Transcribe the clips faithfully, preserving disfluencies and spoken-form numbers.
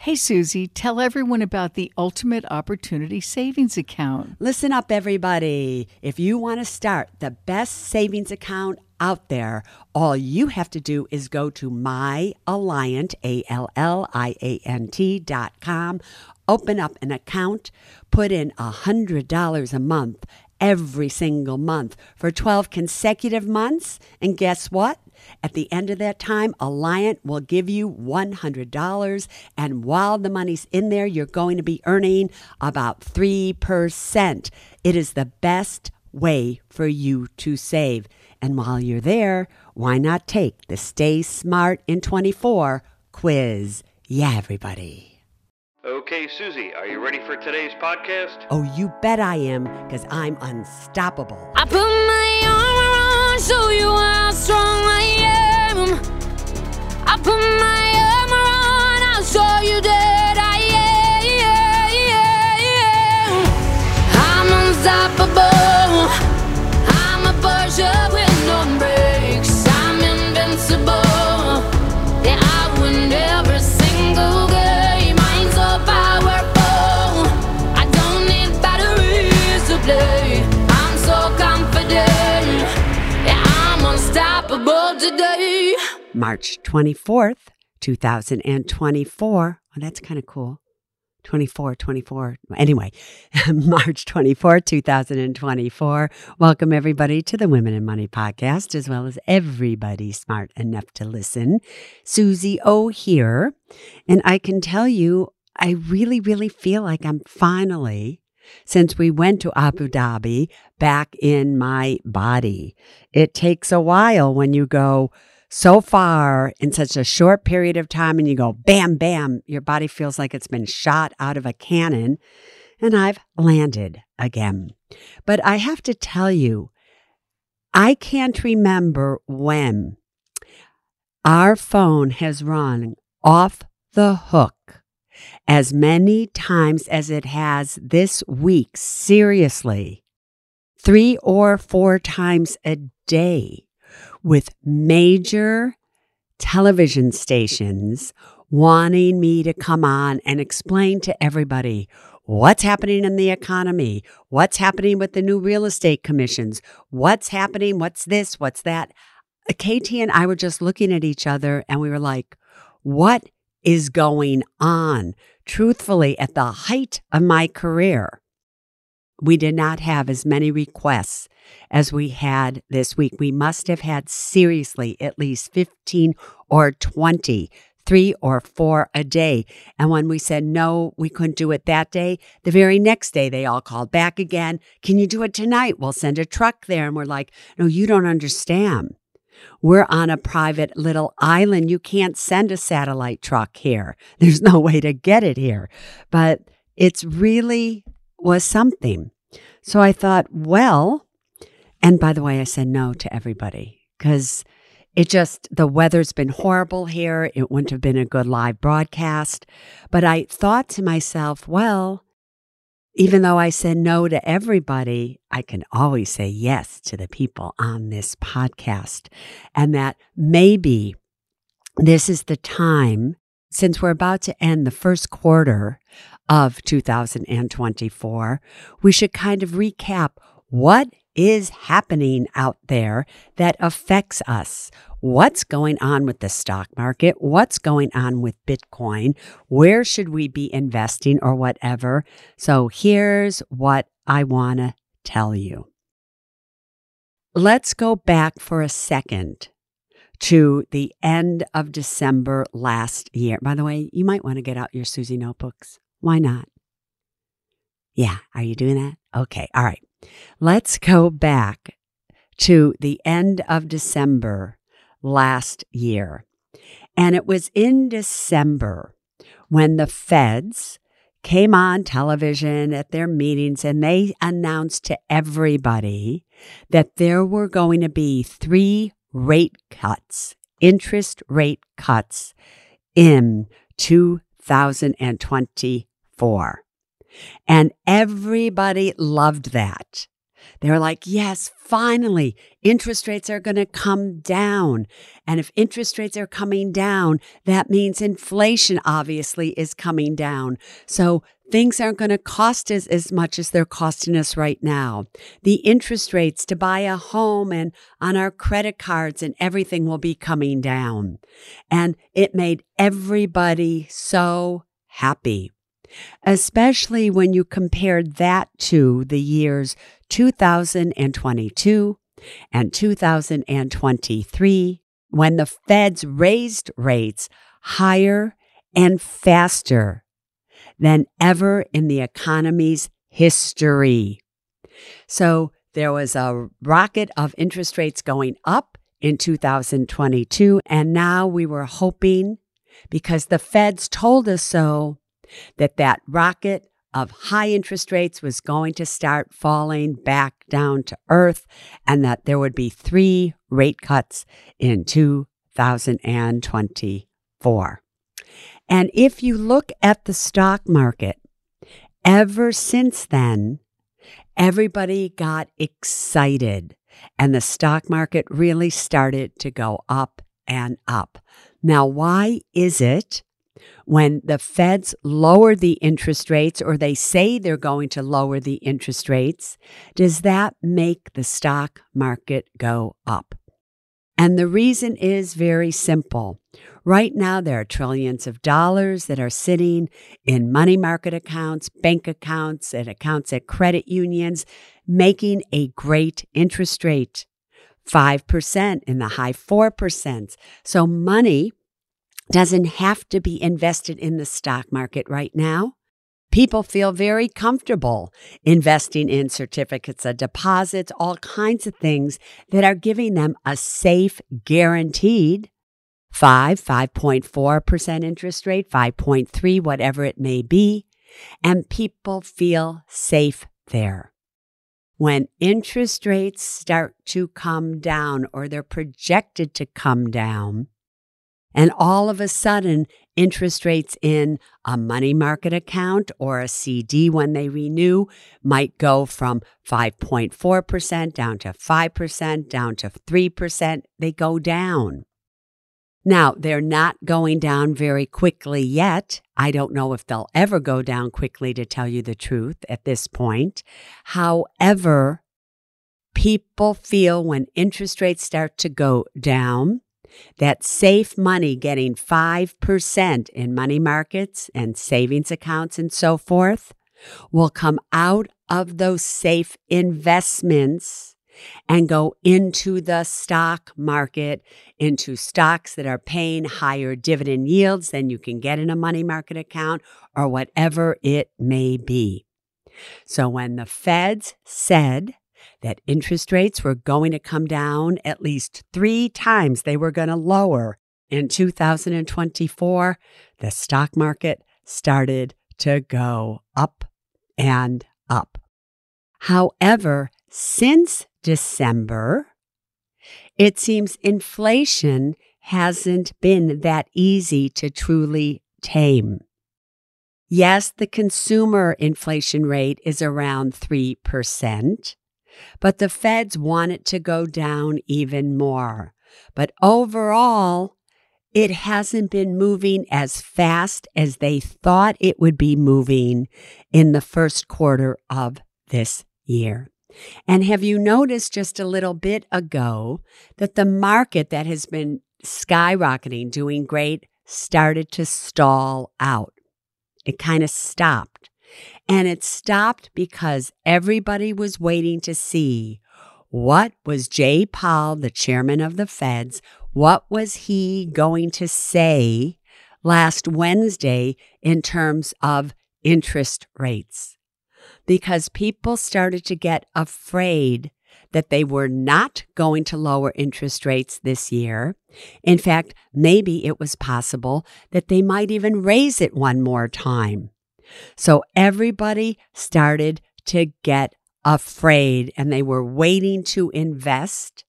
Hey, Susie, tell everyone about the Ultimate Opportunity Savings Account. Listen up, everybody. If you want to start the best savings account out there, all you have to do is go to myalliant, A L L I A N T dot com, open up an account, put in one hundred dollars a month every single month for twelve consecutive months, and guess what? At the end of that time, Alliant will give you one hundred dollars, and while the money's in there, you're going to be earning about three percent. It is the best way for you to save. And while you're there, why not take the Stay Smart in twenty-four quiz? Yeah, everybody. Okay, Susie, are you ready for today's podcast? Oh, you bet I am, because I'm unstoppable. I put my armor on, show you how strong I am. I put my armor on, I'll show you that I am. I'm unstoppable. I'm a Porsche with no brakes. I'm invincible. Yeah, I win every single game. I'm so powerful. I don't need batteries to play. I'm so confident. Yeah, I'm unstoppable today. March twenty-fourth, two thousand twenty-four. Oh, that's kind of cool. twenty-four, twenty-four. Anyway, March twenty-fourth, two thousand twenty-four. Welcome, everybody, to the Women in Money podcast, as well as everybody smart enough to listen. Susie O here. And I can tell you, I really, really feel like I'm finally, since we went to Abu Dhabi, back in my body. It takes a while when you go so far in such a short period of time and you go bam, bam, your body feels like it's been shot out of a cannon. And I've landed again. But I have to tell you, I can't remember when our phone has run off the hook as many times as it has this week. Seriously, three or four times a day, with major television stations wanting me to come on and explain to everybody what's happening in the economy, what's happening with the new real estate commissions, what's happening, what's this, what's that. Katie and I were just looking at each other and we were like, what is going on? Truthfully, at the height of my career, we did not have as many requests as we had this week. We must have had seriously at least fifteen or twenty, three or four a day. And when we said no, we couldn't do it that day, the very next day they all called back again. Can you do it tonight? We'll send a truck there. And we're like, no, you don't understand. We're on a private little island. You can't send a satellite truck here. There's no way to get it here. But it's really was something. So I thought, well, and by the way, I said no to everybody because it just, the weather's been horrible here. It wouldn't have been a good live broadcast. But I thought to myself, well, even though I said no to everybody, I can always say yes to the people on this podcast. And that maybe this is the time, since we're about to end the first quarter of two thousand twenty-four, we should kind of recap what is happening out there that affects us. What's going on with the stock market? What's going on with Bitcoin? Where should we be investing or whatever? So here's what I want to tell you. Let's go back for a second to the end of December last year. By the way, you might want to get out your Susie notebooks. Why not? Yeah, are you doing that? Okay, all right. Let's go back to the end of December last year. And it was in December when the feds came on television at their meetings and they announced to everybody that there were going to be three rate cuts, interest rate cuts in two thousand twenty-four. And everybody loved that. They're like, yes, finally, interest rates are going to come down. And if interest rates are coming down, that means inflation obviously is coming down. So things aren't going to cost us as much as they're costing us right now. The interest rates to buy a home and on our credit cards and everything will be coming down. And it made everybody so happy, especially when you compared that to the years two thousand twenty-two and two thousand twenty-three, when the feds raised rates higher and faster than ever in the economy's history. So there was a rocket of interest rates going up in two thousand twenty-two, and now we were hoping, because the feds told us so, that that rocket of high interest rates was going to start falling back down to earth, and that there would be three rate cuts in two thousand twenty-four. And if you look at the stock market, ever since then, everybody got excited, and the stock market really started to go up and up. Now, why is it when the feds lower the interest rates, or they say they're going to lower the interest rates, does that make the stock market go up? And the reason is very simple. Right now, there are trillions of dollars that are sitting in money market accounts, bank accounts, and accounts at credit unions, making a great interest rate, five percent in the high four percent. So money doesn't have to be invested in the stock market right now. People feel very comfortable investing in certificates of deposits, all kinds of things that are giving them a safe, guaranteed five, five point four percent interest rate, five point three, whatever it may be, and people feel safe there. When interest rates start to come down, or they're projected to come down, and all of a sudden, interest rates in a money market account or a C D when they renew might go from five point four percent down to five percent, down to three percent. They go down. Now, they're not going down very quickly yet. I don't know if they'll ever go down quickly, to tell you the truth, at this point. However, people feel when interest rates start to go down, that safe money, getting five percent in money markets and savings accounts and so forth, will come out of those safe investments and go into the stock market, into stocks that are paying higher dividend yields than you can get in a money market account, or whatever it may be. So when the feds said that interest rates were going to come down at least three times, they were going to lower in two thousand twenty-four, the stock market started to go up and up. However, since December, it seems inflation hasn't been that easy to truly tame. Yes, the consumer inflation rate is around three percent, but the feds want it to go down even more. But overall, it hasn't been moving as fast as they thought it would be moving in the first quarter of this year. And have you noticed just a little bit ago that the market that has been skyrocketing, doing great, started to stall out? It kind of stopped. And it stopped because everybody was waiting to see what was Jay Powell, the chairman of the Feds, what was he going to say last Wednesday in terms of interest rates? Because people started to get afraid that they were not going to lower interest rates this year. In fact, maybe it was possible that they might even raise it one more time. So everybody started to get afraid, and they were waiting to invest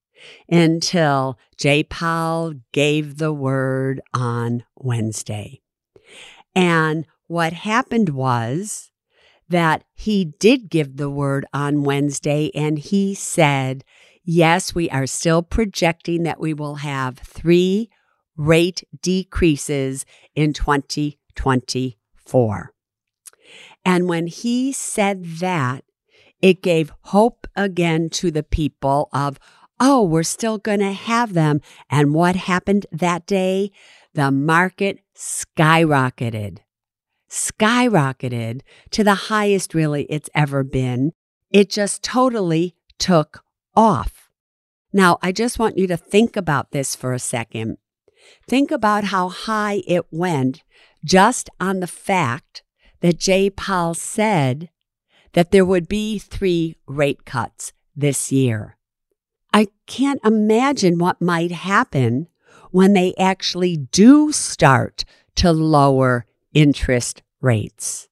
until Jay Powell gave the word on Wednesday. And what happened was that he did give the word on Wednesday, and he said, yes, we are still projecting that we will have three rate decreases in twenty twenty-four. And when he said that, it gave hope again to the people of, oh, we're still going to have them. And what happened that day? The market skyrocketed, skyrocketed to the highest really it's ever been. It just totally took off. Now, I just want you to think about this for a second. Think about how high it went just on the fact that Jay Powell said that there would be three rate cuts this year. I can't imagine what might happen when they actually do start to lower interest rates.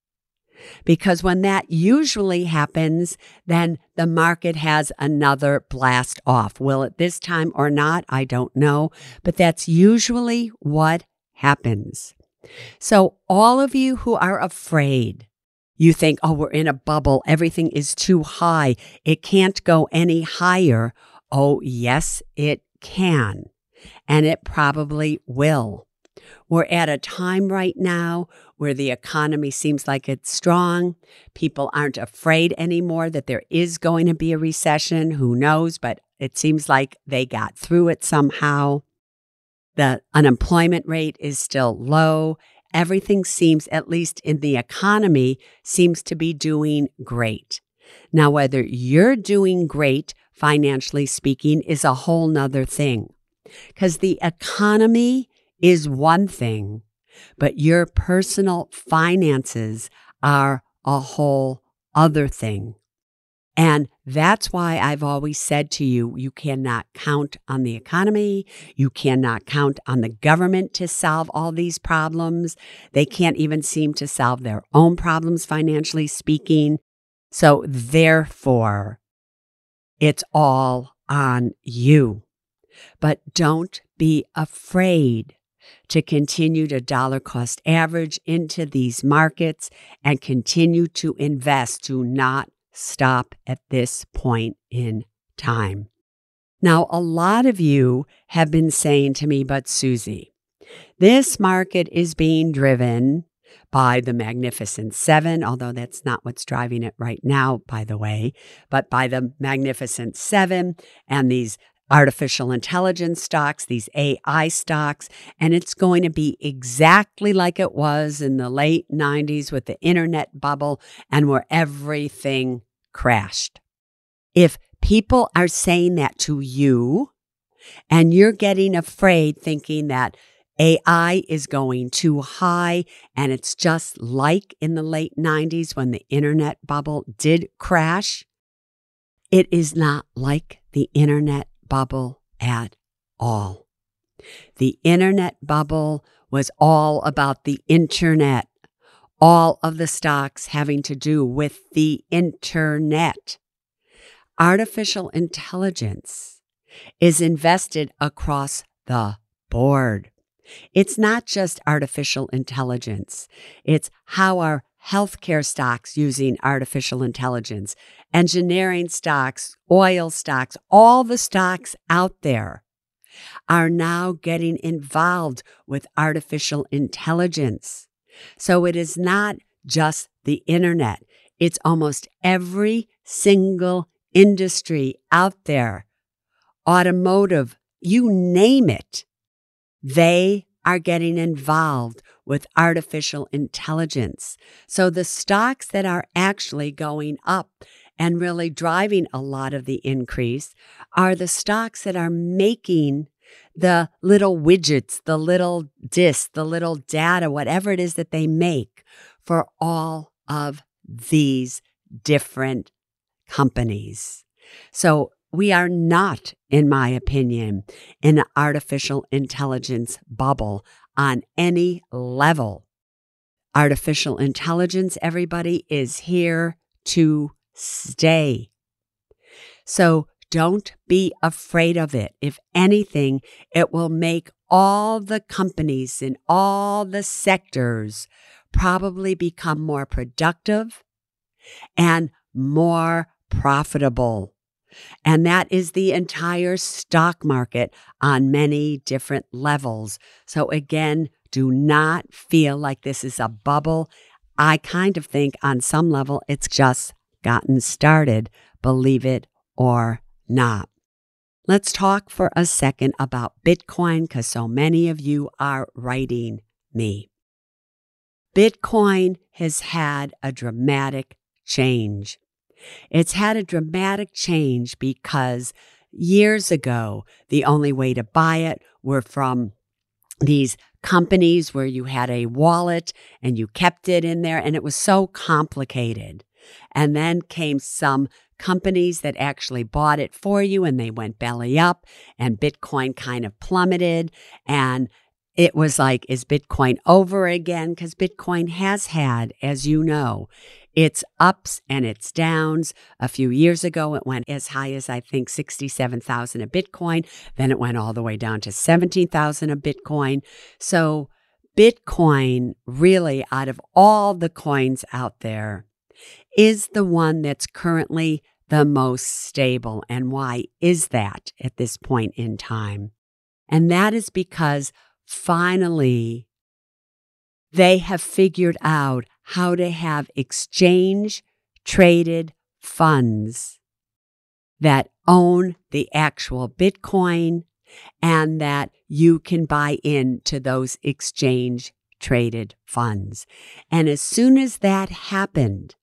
Because when that usually happens, then the market has another blast off. Will it this time or not? I don't know. But that's usually what happens. So all of you who are afraid, you think, oh, we're in a bubble. Everything is too high. It can't go any higher. Oh, yes, it can. And it probably will. We're at a time right now where the economy seems like it's strong. People aren't afraid anymore that there is going to be a recession. Who knows? But it seems like they got through it somehow. The unemployment rate is still low. Everything seems, at least in the economy, seems to be doing great. Now, whether you're doing great, financially speaking, is a whole nother thing. Because the economy is one thing, but your personal finances are a whole other thing. And that's why I've always said to you, you cannot count on the economy. You cannot count on the government to solve all these problems. They can't even seem to solve their own problems, financially speaking. So therefore, it's all on you. But don't be afraid to continue to dollar cost average into these markets and continue to invest. Do not stop at this point in time. Now, a lot of you have been saying to me, but Susie, this market is being driven by the Magnificent Seven, although that's not what's driving it right now, by the way, but by the Magnificent Seven and these artificial intelligence stocks, these A I stocks, and it's going to be exactly like it was in the late nineties with the internet bubble and where everything crashed. If people are saying that to you and you're getting afraid thinking that A I is going too high and it's just like in the late nineties when the internet bubble did crash, it is not like the internet bubble at all. The internet bubble was all about the internet, all of the stocks having to do with the internet. Artificial intelligence is invested across the board. It's not just artificial intelligence. It's how our healthcare stocks using artificial intelligence, engineering stocks, oil stocks, all the stocks out there are now getting involved with artificial intelligence. So it is not just the internet. It's almost every single industry out there, automotive, you name it. They are getting involved with artificial intelligence. So the stocks that are actually going up and really driving a lot of the increase are the stocks that are making the little widgets, the little discs, the little data, whatever it is that they make for all of these different companies. So we are not, in my opinion, in an artificial intelligence bubble on any level. Artificial intelligence, everybody, is here to stay. So don't be afraid of it. If anything, it will make all the companies in all the sectors probably become more productive and more profitable. And that is the entire stock market on many different levels. So again, do not feel like this is a bubble. I kind of think on some level it's just gotten started, believe it or not. Let's talk for a second about Bitcoin because so many of you are writing me. Bitcoin has had a dramatic change. It's had a dramatic change because years ago, the only way to buy it were from these companies where you had a wallet and you kept it in there, and it was so complicated. And then came some companies that actually bought it for you, and they went belly up, and Bitcoin kind of plummeted, and it was like, is Bitcoin over again? Because Bitcoin has had, as you know, its ups and its downs. A few years ago, it went as high as, I think, sixty-seven thousand a Bitcoin. Then it went all the way down to seventeen thousand a Bitcoin. So Bitcoin, really, out of all the coins out there, is the one that's currently the most stable. And why is that at this point in time? And that is because finally, they have figured out how to have exchange-traded funds that own the actual Bitcoin and that you can buy into those exchange-traded funds. And as soon as that happened,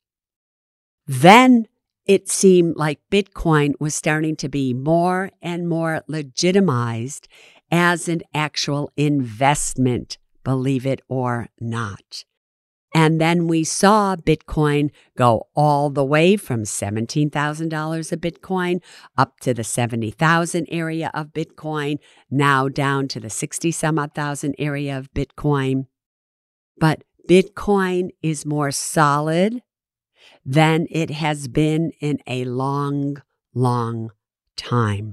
then it seemed like Bitcoin was starting to be more and more legitimized as an actual investment, believe it or not. And then we saw Bitcoin go all the way from seventeen thousand dollars a Bitcoin up to the seventy thousand area of Bitcoin, now down to the sixty some odd thousand area of Bitcoin. But Bitcoin is more solid than it has been in a long, long time.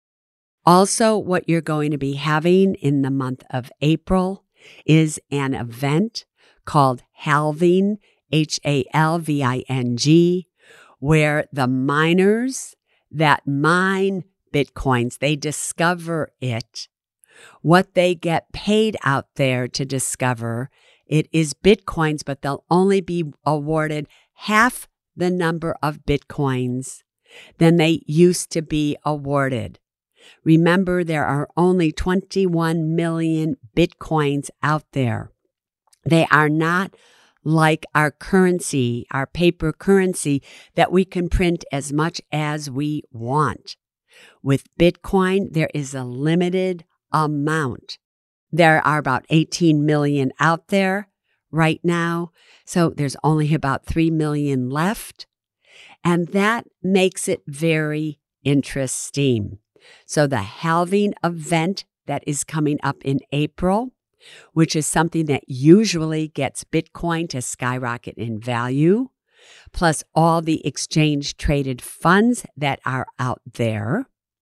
Also, what you're going to be having in the month of April is an event called Halving, H A L V I N G, where the miners that mine Bitcoins, they discover it. What they get paid out there to discover it is Bitcoins, but they'll only be awarded half the number of Bitcoins than they used to be awarded. Remember, there are only twenty-one million Bitcoins out there. They are not like our currency, our paper currency, that we can print as much as we want. With Bitcoin, there is a limited amount. There are about eighteen million out there right now, so there's only about three million left, and that makes it very interesting. So the halving event that is coming up in April, which is something that usually gets Bitcoin to skyrocket in value, plus all the exchange-traded funds that are out there,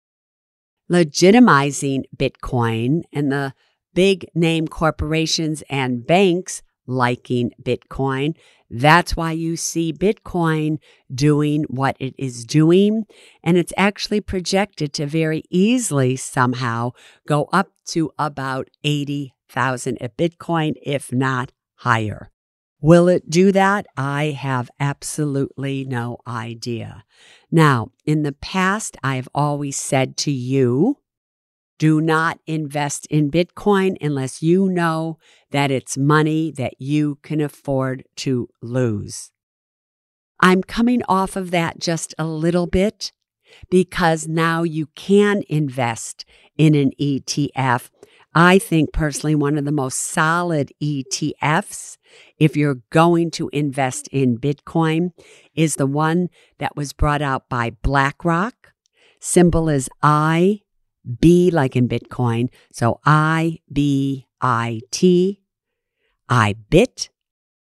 legitimizing Bitcoin and the big name corporations and banks liking Bitcoin. That's why you see Bitcoin doing what it is doing. And it's actually projected to very easily somehow go up to about eighty thousand a Bitcoin, if not higher. Will it do that? I have absolutely no idea. Now, in the past, I have always said to you, do not invest in Bitcoin unless you know that it's money that you can afford to lose. I'm coming off of that just a little bit because now you can invest in an E T F. I think personally one of the most solid E T Fs, if you're going to invest in Bitcoin, is the one that was brought out by BlackRock. Symbol is I. B like in Bitcoin, so I B I T, I B I T.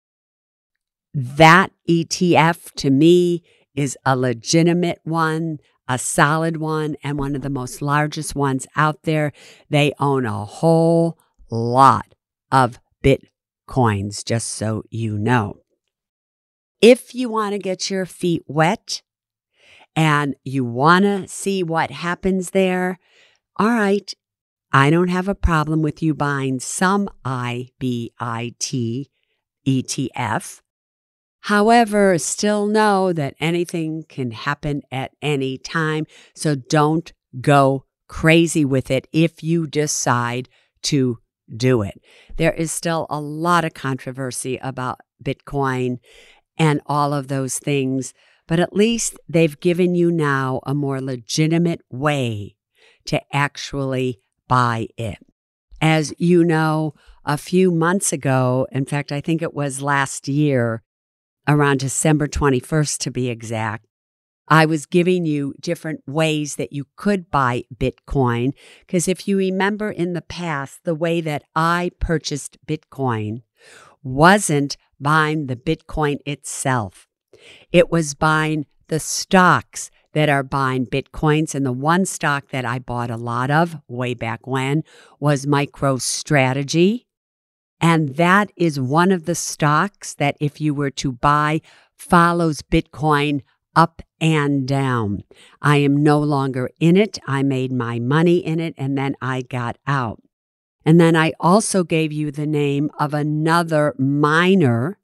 That E T F to me is a legitimate one, a solid one, and one of the most largest ones out there. They own a whole lot of Bitcoins, just so you know. If you want to get your feet wet and you want to see what happens there, all right, I don't have a problem with you buying some I B I T E T F. However, still know that anything can happen at any time, so don't go crazy with it if you decide to do it. There is still a lot of controversy about Bitcoin and all of those things, but at least they've given you now a more legitimate way to actually buy it. As you know, a few months ago, in fact, I think it was last year, around December twenty-first to be exact, I was giving you different ways that you could buy Bitcoin. Because if you remember in the past, the way that I purchased Bitcoin wasn't buying the Bitcoin itself. It was buying the stocks that are buying Bitcoins. And the one stock that I bought a lot of way back when was MicroStrategy. And that is one of the stocks that if you were to buy, follows Bitcoin up and down. I am no longer in it. I made my money in it and then I got out. And then I also gave you the name of another miner,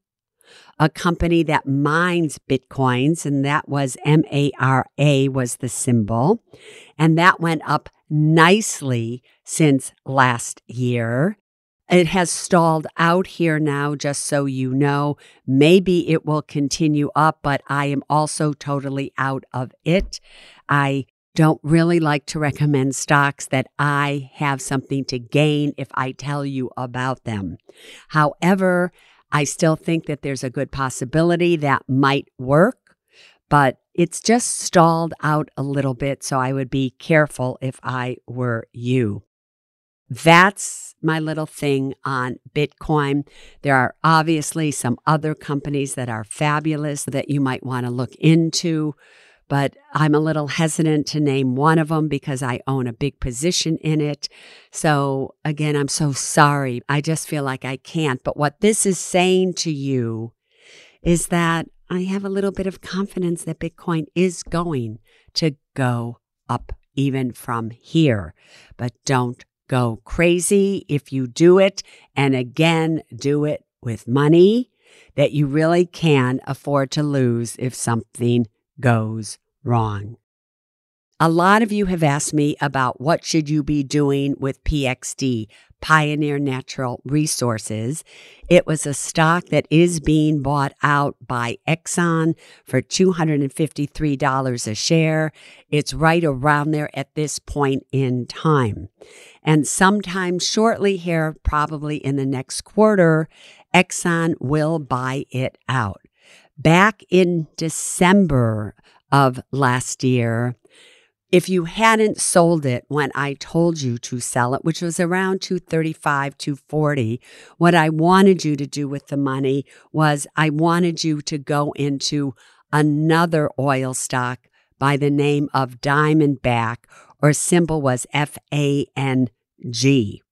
a company that mines Bitcoins, and that was M A R A was the symbol. And that went up nicely since last year. It has stalled out here now, just so you know. Maybe it will continue up, but I am also totally out of it. I don't really like to recommend stocks that I have something to gain if I tell you about them. However, I still think that there's a good possibility that might work, but it's just stalled out a little bit, so I would be careful if I were you. That's my little thing on Bitcoin. There are obviously some other companies that are fabulous that you might want to look into, but I'm a little hesitant to name one of them because I own a big position in it. So again, I'm so sorry. I just feel like I can't. But what this is saying to you is that I have a little bit of confidence that Bitcoin is going to go up even from here, but don't go crazy if you do it, and again, do it with money that you really can afford to lose if something goes wrong. A lot of you have asked me about what should you be doing with P X D, Pioneer Natural Resources. It was a stock that is being bought out by Exxon for two hundred fifty-three dollars a share. It's right around there at this point in time. And sometime shortly here, probably in the next quarter, Exxon will buy it out. Back in December of last year, if you hadn't sold it when I told you to sell it, which was around two thirty-five, two forty, what I wanted you to do with the money was I wanted you to go into another oil stock by the name of Diamondback, or symbol was F A N G.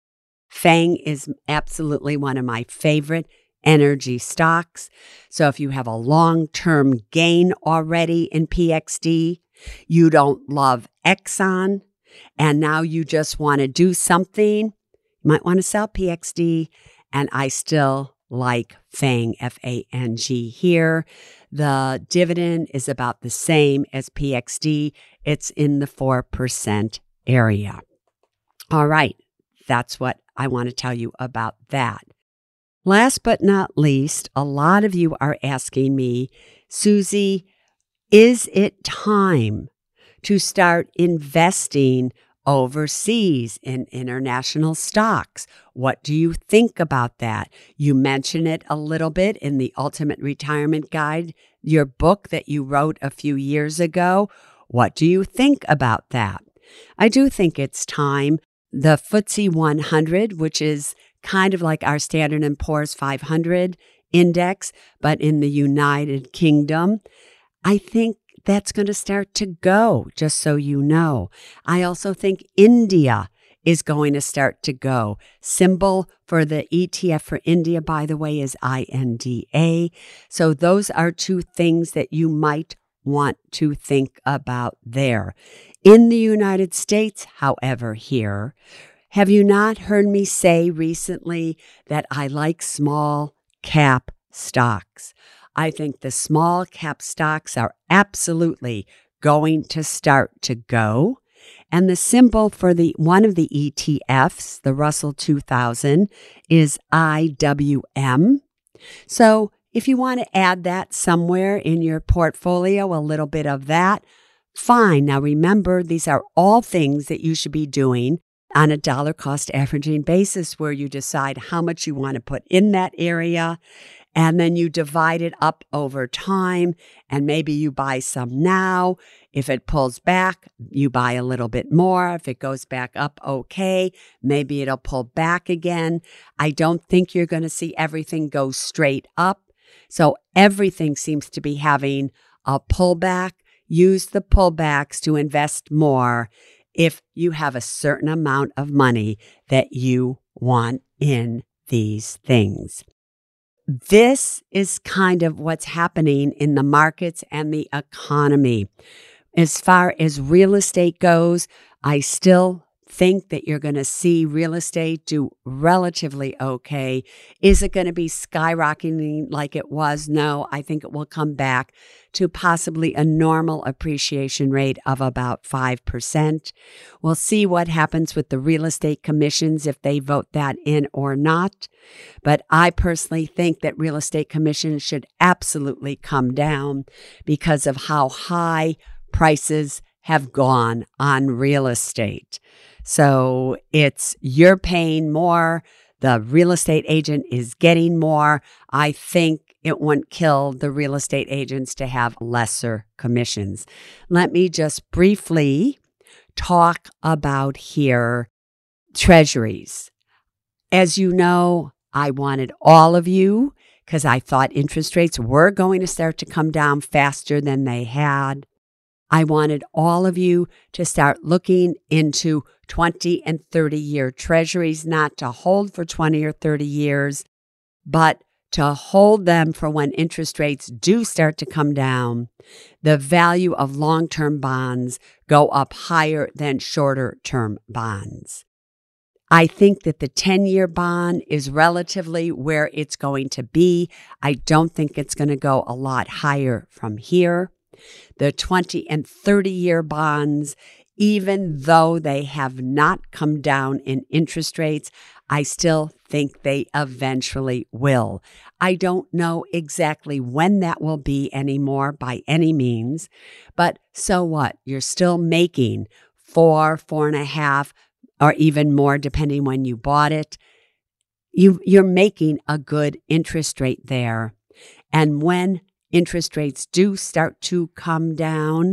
FANG is absolutely one of my favorite energy stocks. So if you have a long-term gain already in P X D, you don't love Exxon, and now you just want to do something, you might want to sell P X D, and I still like FANG, F A N G here. The dividend is about the same as P X D. It's in the four percent area. All right, that's what I want to tell you about that. Last but not least, a lot of you are asking me, Susie, is it time to start investing overseas in international stocks? What do you think about that? You mention it a little bit in the Ultimate Retirement Guide, your book that you wrote a few years ago. What do you think about that? I do think it's time. The F T S E one hundred, which is kind of like our Standard and Poor's five hundred index, but in the United Kingdom, I think that's going to start to go, just so you know. I also think India is going to start to go. Symbol for the E T F for India, by the way, is I N D A. So those are two things that you might want to think about there. In the United States, however, here, have you not heard me say recently that I like small cap stocks? I think the small cap stocks are absolutely going to start to go. And the symbol for the one of the E T Fs, the Russell two thousand, is I W M. So if you want to add that somewhere in your portfolio, a little bit of that, fine. Now remember, these are all things that you should be doing on a dollar cost averaging basis, where you decide how much you want to put in that area, and then you divide it up over time, and maybe you buy some now. If it pulls back, you buy a little bit more. If it goes back up, okay, maybe it'll pull back again. I don't think you're going to see everything go straight up. So everything seems to be having a pullback. Use the pullbacks to invest more if you have a certain amount of money that you want in these things. This is kind of what's happening in the markets and the economy. As far as real estate goes, I still think that you're going to see real estate do relatively okay. Is it going to be skyrocketing like it was? No, I think it will come back to possibly a normal appreciation rate of about five percent. We'll see what happens with the real estate commissions, if they vote that in or not. But I personally think that real estate commissions should absolutely come down because of how high prices have gone on real estate. So it's you're paying more, the real estate agent is getting more. I think it wouldn't kill the real estate agents to have lesser commissions. Let me just briefly talk about here treasuries. As you know, I wanted all of you, because I thought interest rates were going to start to come down faster than they had. I wanted all of you to start looking into twenty and thirty year treasuries, not to hold for twenty or thirty years, but to hold them for when interest rates do start to come down. The value of long-term bonds go up higher than shorter-term bonds. I think that the ten-year bond is relatively where it's going to be. I don't think it's going to go a lot higher from here. The twenty and thirty-year bonds, even though they have not come down in interest rates, I still think they eventually will. I don't know exactly when that will be anymore by any means, but so what? You're still making four, four and a half, or even more depending when you bought it. You, you're making a good interest rate there. And when interest rates do start to come down,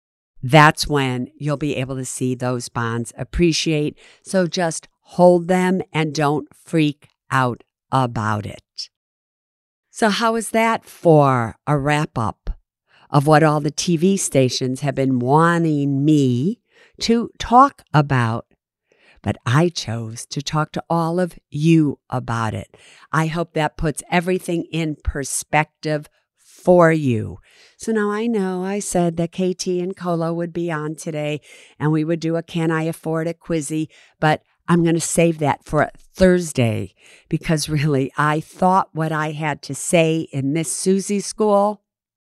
that's when you'll be able to see those bonds appreciate. So just hold them and don't freak out about it. So how is that for a wrap-up of what all the T V stations have been wanting me to talk about? But I chose to talk to all of you about it. I hope that puts everything in perspective for you. So now I know I said that K T and Colo would be on today and we would do a Can I Afford It quizzy, but I'm going to save that for Thursday because really I thought what I had to say in Miss Susie School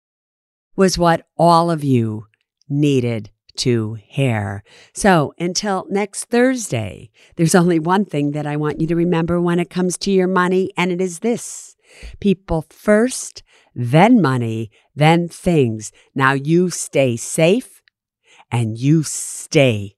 was what all of you needed to hear. So until next Thursday, there's only one thing that I want you to remember when it comes to your money, and it is this: people first, then money, then things. Now you stay safe and you stay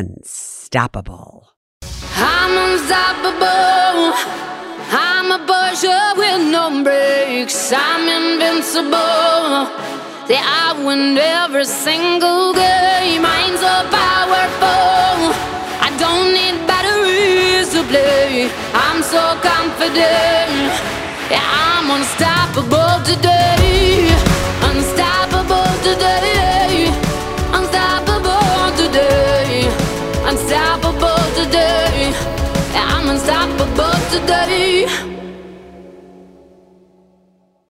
unstoppable. I'm unstoppable. I'm a Porsche with no brakes. I'm invincible. See, I win every single game. I'm so powerful. I don't need batteries to play. I'm so confident. Yeah, I'm unstoppable today. Unstoppable today. Unstoppable today. Unstoppable today.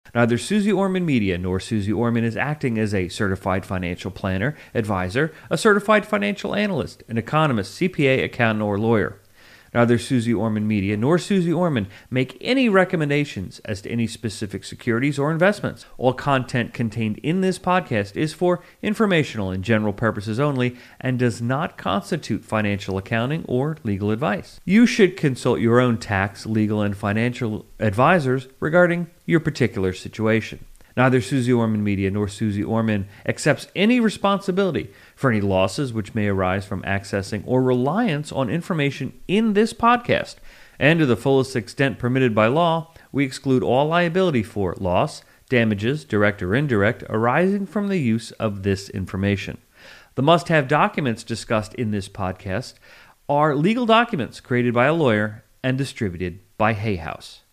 Neither Susie Orman Media nor Susie Orman is acting as a certified financial planner, advisor, a certified financial analyst, an economist, C P A, accountant, or lawyer. Neither Susie Orman Media nor Susie Orman make any recommendations as to any specific securities or investments. All content contained in this podcast is for informational and general purposes only and does not constitute financial accounting or legal advice. You should consult your own tax, legal, and financial advisors regarding your particular situation. Neither Susie Orman Media nor Susie Orman accepts any responsibility for any losses which may arise from accessing or reliance on information in this podcast. And to the fullest extent permitted by law, we exclude all liability for loss, damages, direct or indirect, arising from the use of this information. The must-have documents discussed in this podcast are legal documents created by a lawyer and distributed by Hay House.